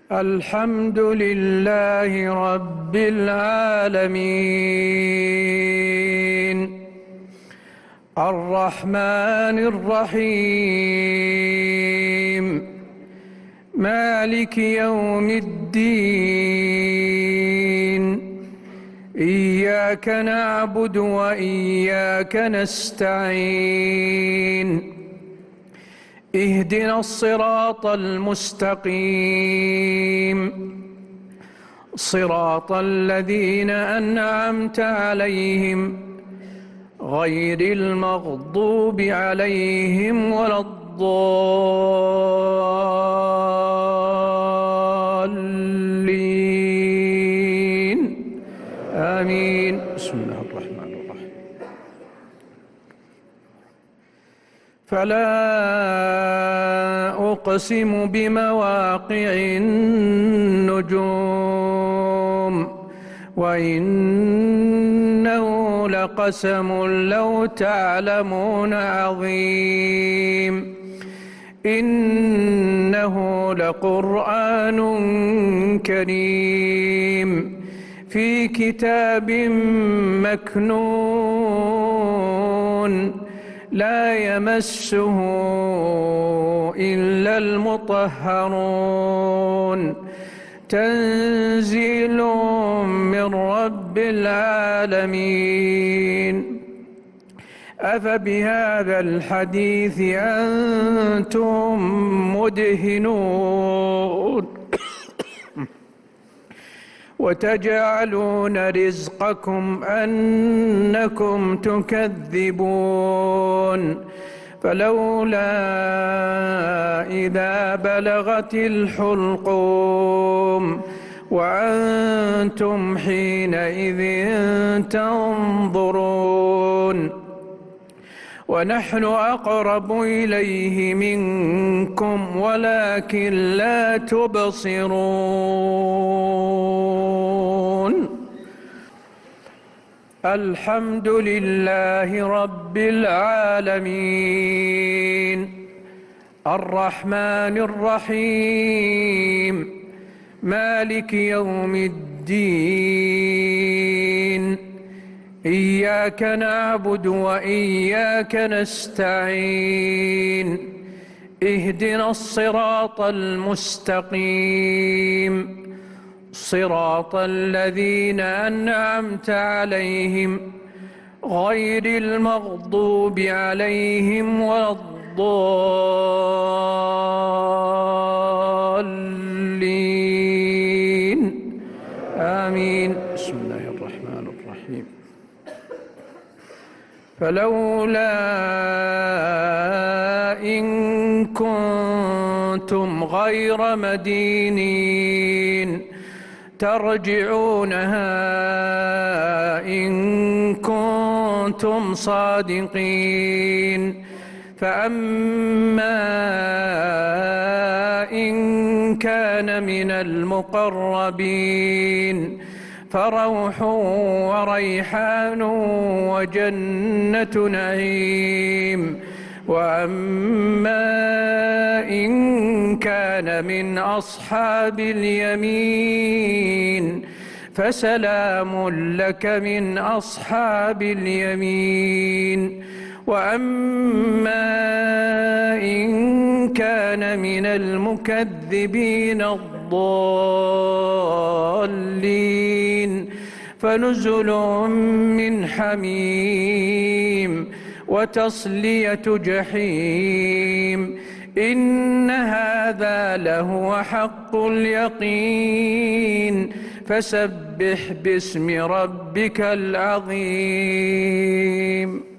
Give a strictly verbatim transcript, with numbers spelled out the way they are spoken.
الحمد لله رب العالمين الرحمن الرحيم مالك يوم الدين إياك نعبد وإياك نستعين اهدنا الصراط المستقيم صراط الذين أنعمت عليهم غير المغضوب عليهم ولا الضالين آمين. بسم الله الرحمن الرحيم. فلا أقسم بمواقع النجوم وإنه لقسم لو تعلمون عظيم إنه لقرآن كريم في كتاب مكنون لا يمسه إلا المطهرون تنزيل من رب العالمين. أفبهذا الحديث أنتم مدهنون وتجعلون رزقكم أنكم تكذبون فلولا إذا بلغت الحلقوم وأنتم حينئذ تنظرون ونحن أقرب إليه منكم ولكن لا تبصرون. الحمد لله رب العالمين الرحمن الرحيم مالك يوم الدين إياك نعبد وإياك نستعين اهدنا الصراط المستقيم صراط الذين أنعمت عليهم غير المغضوب عليهم ولا الضالين آمين. بسم الله الرحمن الرحيم. فلولا إن كنتم غير مدينين ترجعونها إن كنتم صادقين فأما إن كان من المقربين فروح وريحان وجنة نعيم وأما إن كان من أصحاب اليمين فسلام لك من أصحاب اليمين وأما إن كان من المكذبين الضالين فنزل من حميم وتصلية جحيم إن هذا لهو حق اليقين فسبح باسم ربك العظيم.